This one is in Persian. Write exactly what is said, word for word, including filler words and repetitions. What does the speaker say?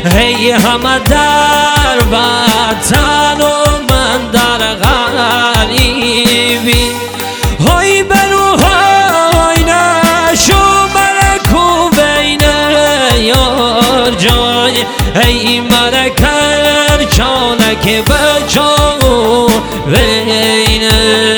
هی همه در وطن و من در غریبی های برو های نشو مرکو بین یار جای ای مرکر چانک بجا بین